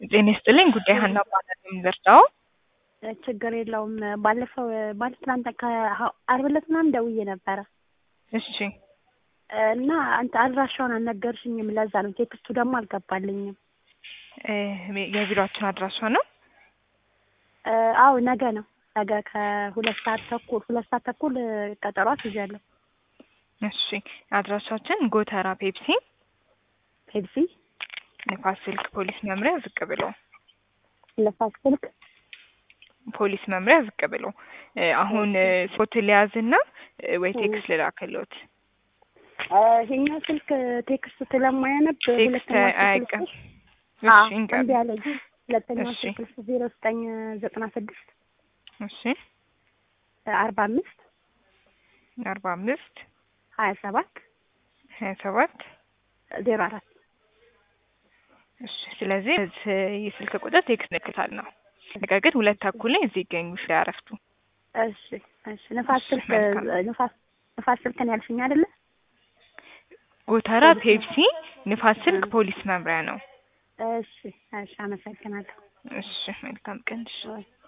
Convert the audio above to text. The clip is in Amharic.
ጤና ይስጥልኝ ጉዳይ ሀና ባላል የምደርዳው ችግር የለውም። ባለፈው ትናንት ከዓርብ ዕለት ምናምን ደውዬ ነበረ እሺ እና አንተ አድራሻውን አልነገርሽኝም። ለዛ ነው ቴክስቱ ደግሞ አልገባልኝም። የቢሮአችን አድራሻ ነው? አዎ ነገ ነው። ነገ ከሁለት ሰዓት ተኩል ቀጠሮ አስይዣለሁ። እሺ አድራሻችን ጎተራ ፔፕሲ ንፋስ ስልክ ፖሊስ መምሪያ ዝቅ ብሎ ንፋስ ስልክ ፖሊስ መምሪያ ዝቅ ብሎ አሁን ፎቶ ሊያዝና ወይ ቴክስት ልላክልዎት? ይሄኛው ስልክ ቴክስት ስለማያነብ ሁለተኛው አይቀር። እሺ እንዴ ያለኝ ሁለተኛው ስልክ 0996 እሺ 45 27 04 እሺ ስለዚህ የስልክ ቁጥር ቴክስት ልክታል ነው። ነገር ግን 2:00 ላይ እዚህ ይገኙ ሲያረፍቱ። እሺ ንፋስ ስልክ ነው ያልሽኝ አይደለ? ጎተራ ፔፕሲ ንፋስ ስልክ ፖሊስ መምሪያ ነው። እሺ አመሰግናለሁ። እሺ መልካም ቀን።